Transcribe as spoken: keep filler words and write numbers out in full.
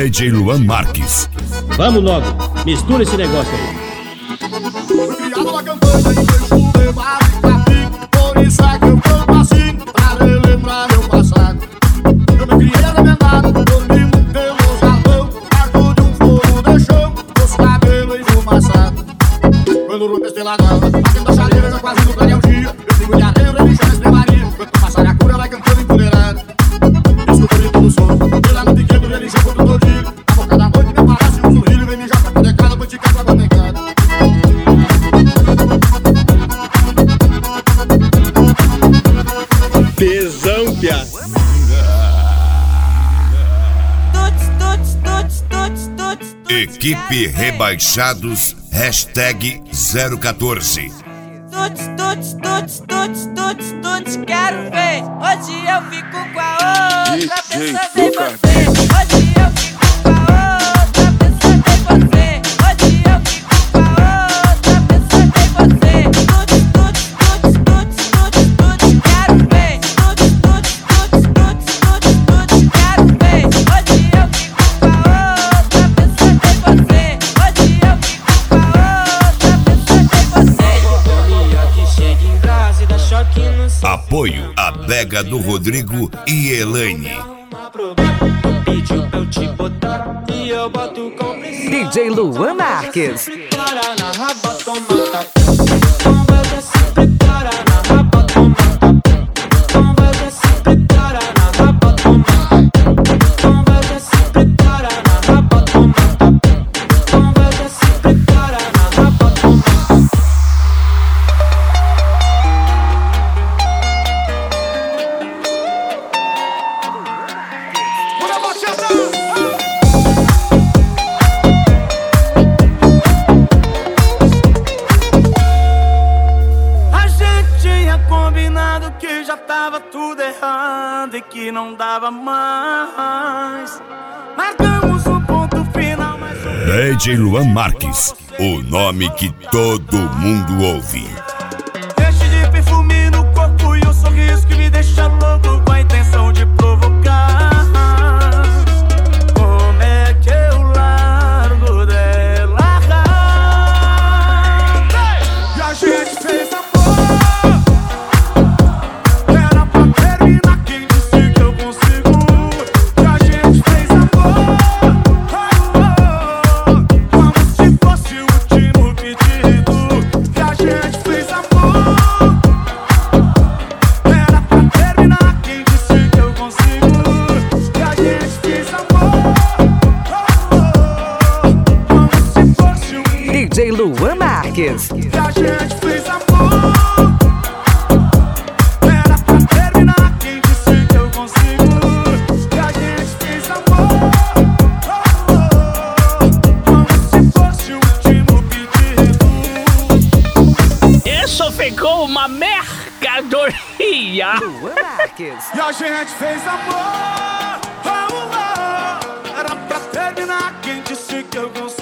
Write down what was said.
D J Luan Marques. Vamos logo, mistura esse negócio aí. Fui criado na campanha e vejo levado pra mim. Por isso é que eu canto assim, pra relembrar meu passado. Eu me criei arrebentado, dormindo pelo salão, perto de um fogo de chão, os cabelos enfumaçados. Quando o Rubens pela grama, aqui da chaleira já quase no clareio dia. Eu sigo de arreio, me chama de Maria. Quanto passar a cura, vai cantando empoderado. Escuto todo o som, pela noite que ele já contra o todinho. A boca da noite me parece um sorrilho, vem me já pra poder cada, vou te caçar pra pecado. Tesão, pia. Equipe Rebaixados, hashtag zero quatorze. Tuts, tuts, tuts, tuts, tuts, tuts, quero ver. Hoje eu fico com a outra, pensando em você. Hoje eu fico com a outra, pensando em você. Hoje eu fico com a outra, pensando em você. Tuts, tuts, tuts, tuts, tuts, tuts, quero ver. Tuts, tuts, tuts, tuts, tuts, tuts, quero ver. Hoje eu fico com a outra, pensando em você. Hoje eu fico com a outra, pensando em você. Apoio a Bega do Rodrigo e Elaine. D J Luan Marques. Que já tava tudo errado e que não dava mais. Marcamos um ponto final, mas D J Luan Marques, o nome que todo mundo ouve. Deixe de perfume no corpo e um sorriso que me deixa louco com a intenção de provocar. Como é que eu largo dela? E a gente fez amor. D J Luan Marques. Que a gente fez amor. Era pra terminar, quem disse que eu consigo? Que a gente fez amor. Como se fosse o último pedido. Isso ficou uma mercadoria. Luan Marques. E a gente fez amor. Oh, oh. Era pra terminar, quem disse que eu consigo?